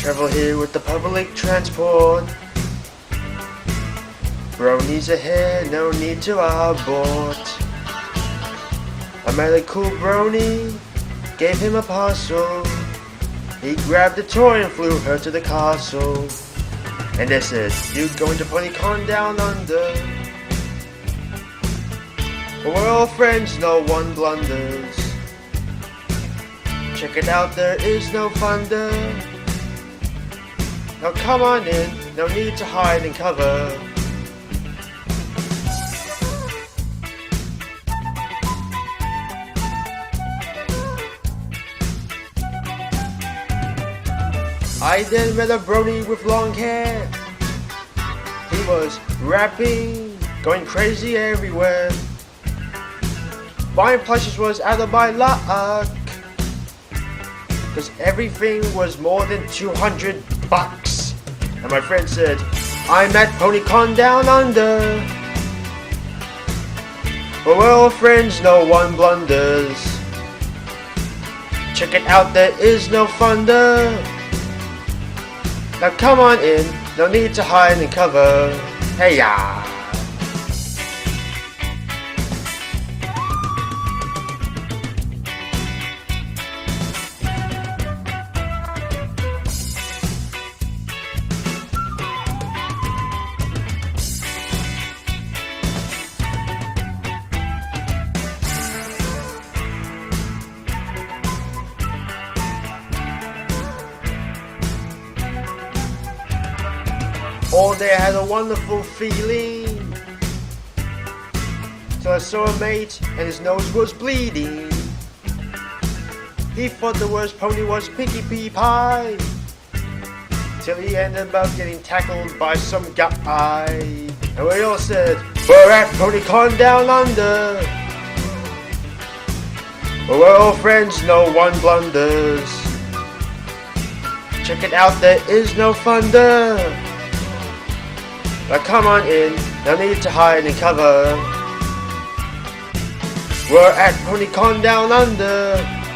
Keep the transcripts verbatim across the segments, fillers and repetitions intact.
Travel here with the public transport. Bronies ahead, no need to abort. I met a cool brony, gave him a parcel. He grabbed a toy and flew her to the castle. And they said, you going to PonyCon down under? But we're all friends, no one blunders. Check it out, there is no thunder. Now come on in, no need to hide and cover. I then met a brony with long hair. He was rapping, going crazy everywhere. Buying plushes was out of my luck, cause everything was more than two hundred bucks. And my friend said, I'm at PonyCon down under. But we're all friends, no one blunders. Check it out, there is no thunder. Now come on in, no need to hide and cover. Hey ya! All day I had a wonderful feeling, till I saw a mate and his nose was bleeding. He thought the worst pony was Pinkie Pie Pie, till he ended up getting tackled by some guy. And we all said, we're at PonyCon down under. But we're all friends, no one blunders. Check it out, there is no thunder. Now come on in, no need to hide and cover. We're at PonyCon down under.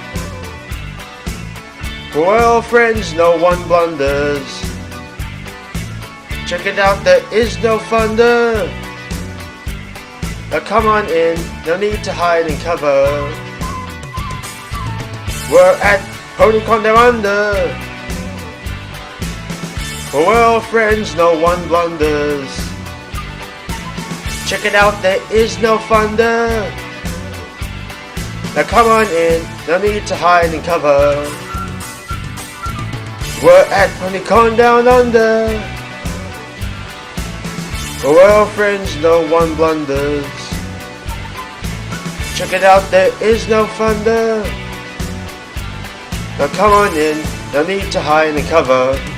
We're all friends, no one blunders. Check it out, there is no thunder. Now come on in, no need to hide and cover. We're at PonyCon down under. We're all friends, no one blunders. Check it out, there is no thunder. Now come on in, no need to hide and cover. We're at PonyCon down under. We're all friends, no one blunders. Check it out, there is no thunder. Now come on in, no need to hide and cover.